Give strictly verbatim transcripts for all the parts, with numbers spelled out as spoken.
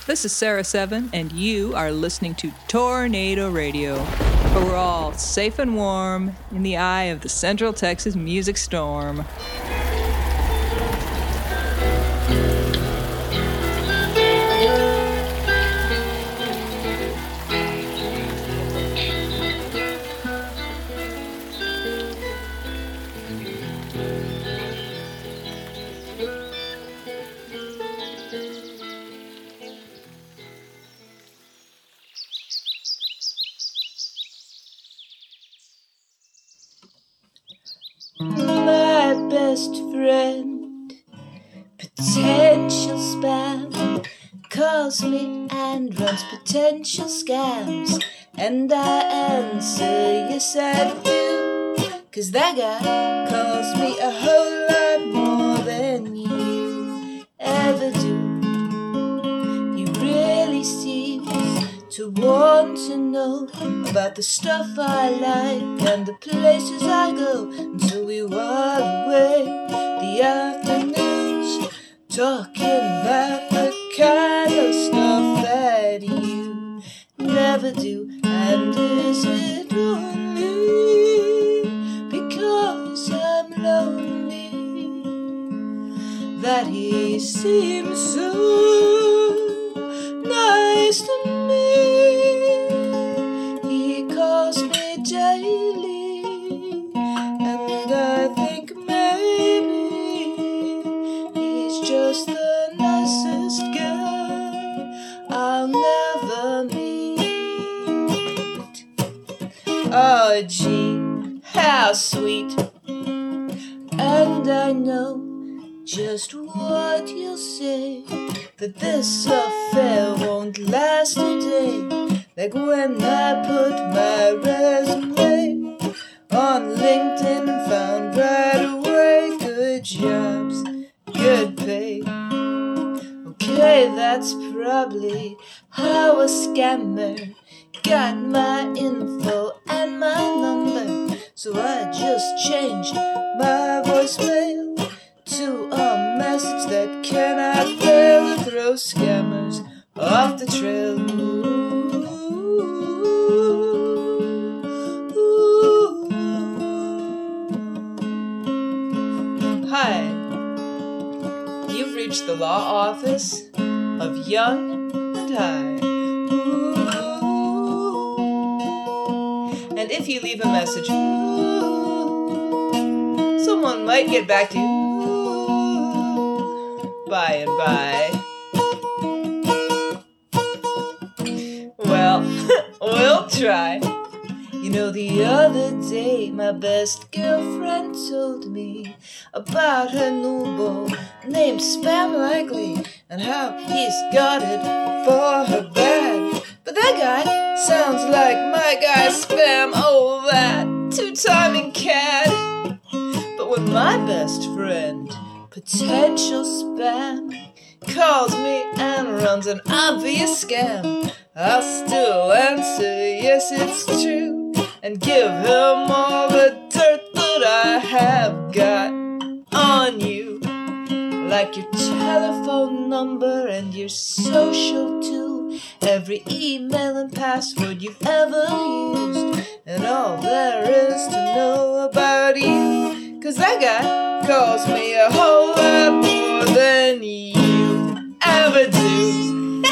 This is Sarah Seven, and you are listening to Tornado Radio, where we're all safe and warm in the eye of the Central Texas music storm. My best friend, potential spam, calls me and runs potential scams, and I answer yes I do, 'cause that guy calls me a whole lot more than you ever do. He really seems to want to know about the stuff I like and the places I go, until we while away the afternoons talking about the kind of stuff that you never do. And is it only because I'm lonely that he seems so nice to me? He calls me daily, and I think maybe he's just the nicest guy I'll never meet. Oh gee, how sweet. And I know just what you'll say, that this affair won't last a day. Like when I put my resume on LinkedIn and found right away good jobs, good pay. Okay, that's probably how a scammer got my info and my number. So I just changed my voicemail to a message that cannot fail to throw scammers off the trail. Ooh, ooh, ooh. Hi, you've reached the law office of Young and High. Ooh. And if you leave a message, ooh, someone might get back to you by and by. Well, we'll try. You know, the other day my best girlfriend told me about her new beau named Spam Likely, and how he's got it for her bag. But that guy sounds like my guy Spam, oh that two-timing cad. But when my best friend, potential spam, calls me and runs an obvious scam, I'll still answer yes it's true, and give him all the dirt that I have got on you. Like your telephone number and your social too, every email and password you've ever used, and all there is to know about you. 'Cause that guy calls me a whole lot more than you ever do.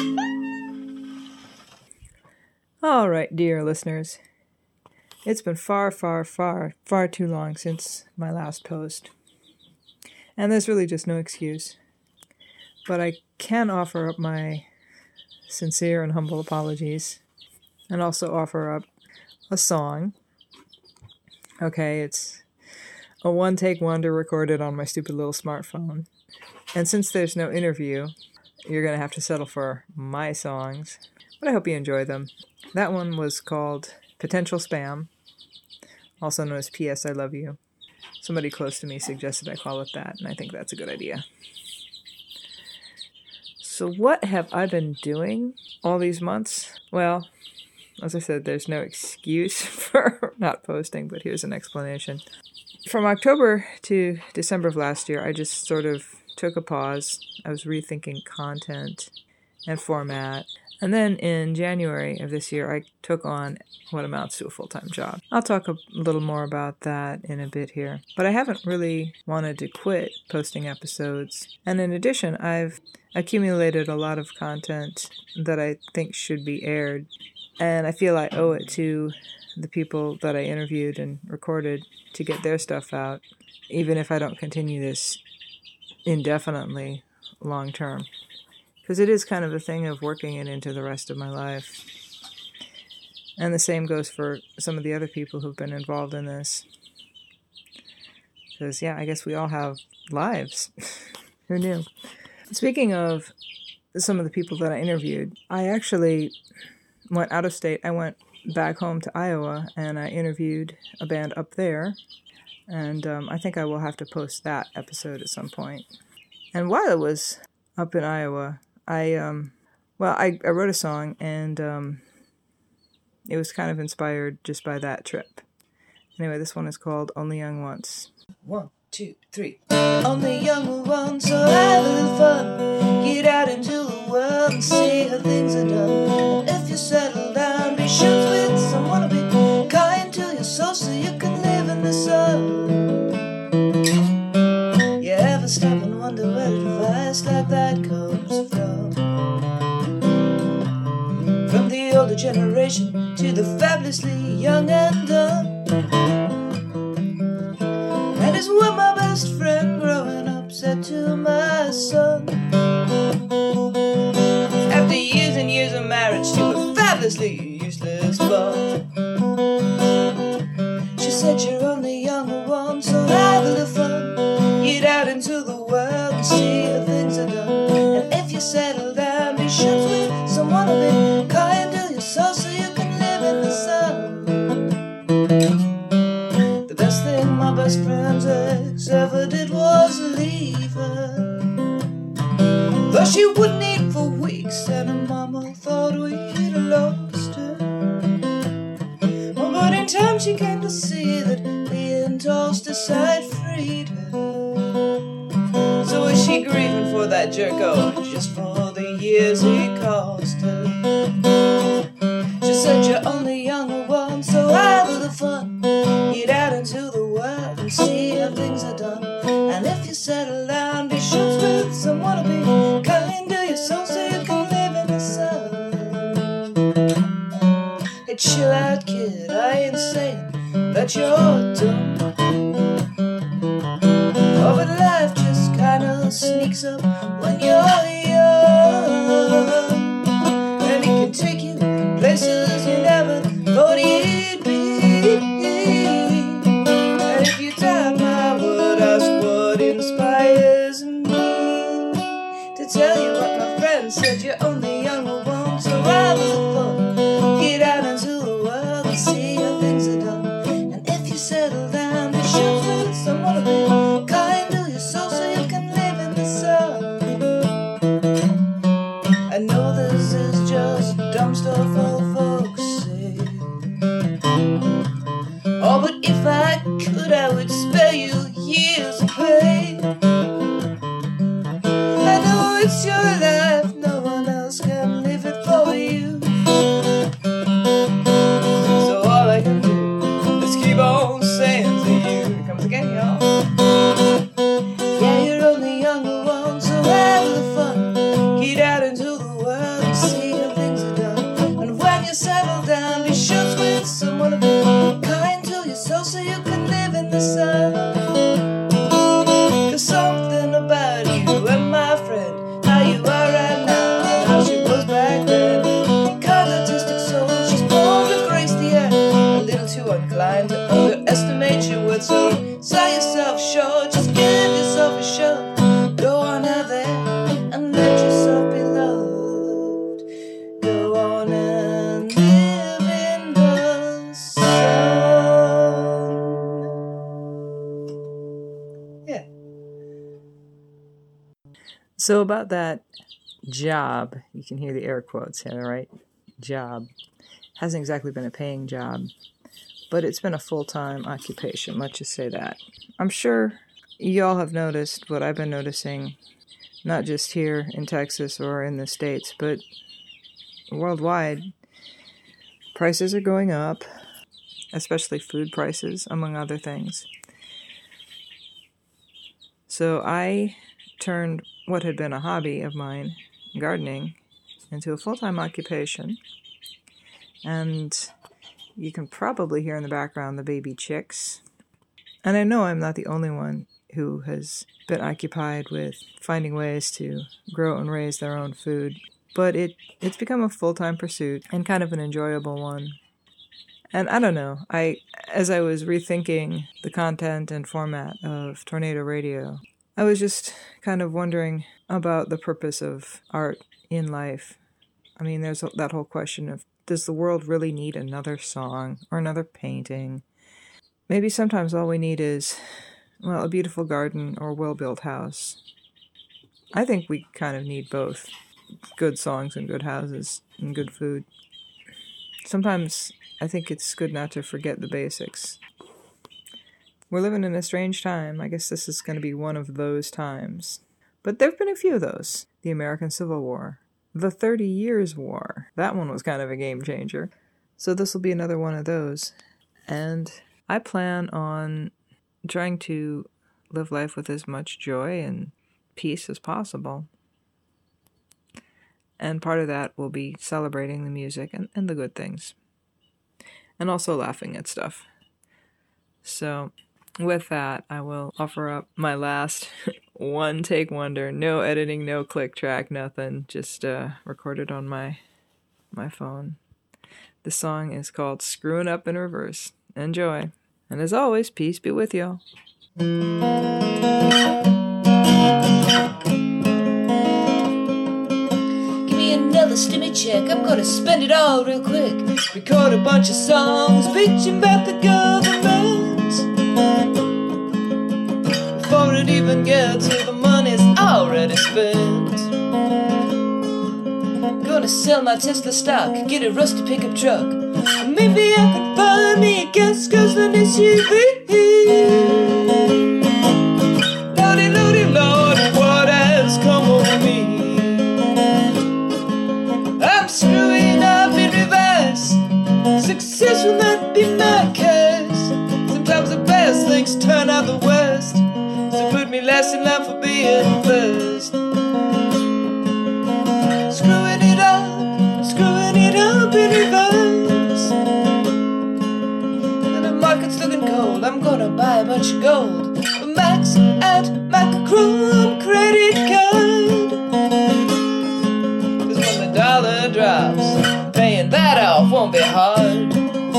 All right, dear listeners. It's been far, far, far, far too long since my last post. And there's really just no excuse. But I can offer up my sincere and humble apologies, and also offer up a song. Okay, it's a one-take wonder recorded on my stupid little smartphone. And since there's no interview, you're going to have to settle for my songs. But I hope you enjoy them. That one was called Potential Spam, also known as P S I Love You. Somebody close to me suggested I call it that, and I think that's a good idea. So what have I been doing all these months? Well, as I said, there's no excuse for not posting, but here's an explanation. From October to December of last year, I just sort of took a pause. I was rethinking content and format. And then in January of this year, I took on what amounts to a full-time job. I'll talk a little more about that in a bit here. But I haven't really wanted to quit posting episodes. And in addition, I've accumulated a lot of content that I think should be aired. And I feel I owe it to the people that I interviewed and recorded to get their stuff out, even if I don't continue this indefinitely long term. Because it is kind of a thing of working it into the rest of my life. And the same goes for some of the other people who've been involved in this. Because, yeah, I guess we all have lives. Who knew? Speaking of some of the people that I interviewed, I actually went out of state. I went back home to Iowa, and I interviewed a band up there. And um, I think I will have to post that episode at some point. And while I was up in Iowa, I, um, well, I, I wrote a song, and um, it was kind of inspired just by that trip. Anyway, this one is called Only Young Once. One, two, three. Only young once, so have a little fun. Get out into the world and see how things are done. And if you settle down, be sure with someone to be kind to your soul so you can live in the sun. You ever stop and wonder where advice like that comes from? From the older generation to the fabulously young and dumb. That is what my best friend growing up said to my son. After years and years of marriage to a fabulously useless bond, she said, you're only young once, so have a little fun. Get out into the world and see how things are done. And if you settle down, be sure with someone to be kind to your soul so you can live in the sun. The best thing my best friend's ex ever did was leave her. Though she wouldn't eat for weeks and her mama thought we'd lost her. Oh, but in time she came to see that being tossed aside freed her. So is she grieving for that jerk, or just for the years he cost her? She said, you're only young once, so have a little fun. Get out into the world and see how things are done. And if you settle down, be sure with someone to be kind to your soul so you can live in the sun. Hey, chill out, kid, I ain't saying that you're dumb. Oh, but life just kinda sneaks up when you're young. And it can take you places you never thought you'd be. And if you doubt my word, ask what inspires me to tell you what my friend said. You're only young once, so have a little fun. Get out into the world and see how things are done. And if you settle down, be sure with someone to be kind to your soul so you can live in the sun. I know this is just dumb stuff all folks say. Oh, but if I could, I would spare you years of pain. I know it's your life, no one else can live it for you. So all I can do is keep on saying to you, here comes again, y'all. Yeah, you're only young once, so have a little fun. Get out into the world and see how things are done. And when you settle down, be sure with someone to be kind to your soul so you can live in the sun. Cause something about you and my friend, how you are right now and how she was back then, kind of artistic soul, she's born to grace the air. A little too inclined to underestimate your worth, so don't sell yourself short, just give yourself a shot. Go on out there and let yourself be loved. Go on and live in the sun. Yeah. So about that job, you can hear the air quotes here, right? Job. Hasn't exactly been a paying job, but it's been a full-time occupation, let's just say that. I'm sure y'all have noticed what I've been noticing not just here in Texas or in the States, but worldwide. Prices are going up, especially food prices, among other things. So I turned what had been a hobby of mine, gardening, into a full-time occupation. And you can probably hear in the background the baby chicks. And I know I'm not the only one who has been occupied with finding ways to grow and raise their own food. But it, it's become a full-time pursuit and kind of an enjoyable one. And I don't know, I as I was rethinking the content and format of Tornado Radio, I was just kind of wondering about the purpose of art in life. I mean, there's that whole question of, does the world really need another song or another painting? Maybe sometimes all we need is, well, a beautiful garden or a well-built house. I think we kind of need both. Good songs and good houses and good food. Sometimes I think it's good not to forget the basics. We're living in a strange time. I guess this is going to be one of those times. But there have been a few of those. The American Civil War. The Thirty Years' War. That one was kind of a game changer. So this will be another one of those. And I plan on trying to live life with as much joy and peace as possible. And part of that will be celebrating the music and, and the good things. And also laughing at stuff. So with that, I will offer up my last one-take wonder. No editing, no click track, nothing. Just uh, recorded on my my phone. The song is called Screwing Up in Reverse. Enjoy. And as always, peace be with y'all. Another stimmy check, I'm gonna spend it all real quick. Record a bunch of songs bitching about the government before it even gets to the money's already spent. Gonna sell my Tesla stock, get a rusty pickup truck. Maybe I could find me a gas guzzling S U V. Lordy, lordy, lordy, what has come over me? Screwing up in reverse. Success will not be my curse. Sometimes the best things turn out the worst. So put me last in line for being first. Screwing it up, screwing it up in reverse. And the market's looking cold, I'm gonna buy a bunch of gold. A max at Macrochrome credit card. Dollar drops, paying that off won't be hard.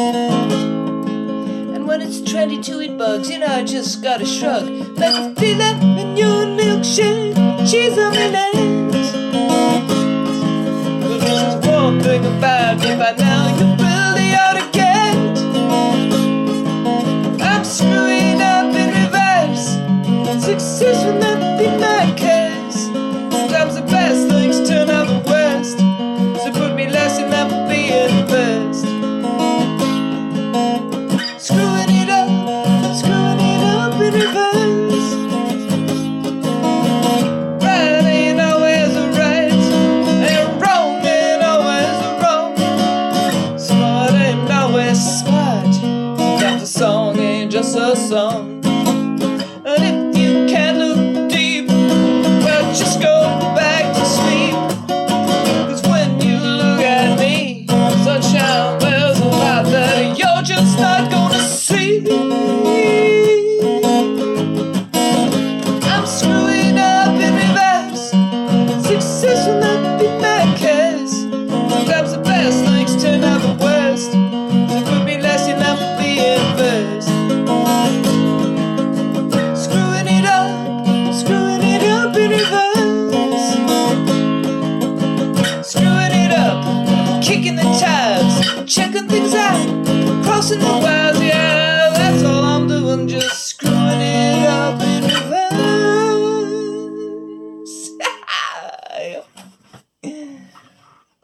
And when it's trendy to eat bugs, you know I just gotta shrug. Make a feel that in your milkshake, cheese on my legs. But there's one thing about me by now you really ought to get. I'm screwing up in reverse. Success will not be my case. Sometimes the best things turn out the worst. So put me last in line for being first. Screwing it up, screwing it up in reverse. Right ain't always a right, and wrong ain't always a wrong. Smart ain't always smart. Sometimes a song ain't just a song. And if you can't look deep, well, just go back to sleep. Cause when you look at me, sunshine, there's a lot that you're just not gonna see. I'm screwing up in reverse. Success will not be my case. Sometimes the best things turn out the worst. So put me last in line for being first. Screwing it up, screwing it up in reverse. Screwing it up, kicking the tires, checking things out, crossing the wires.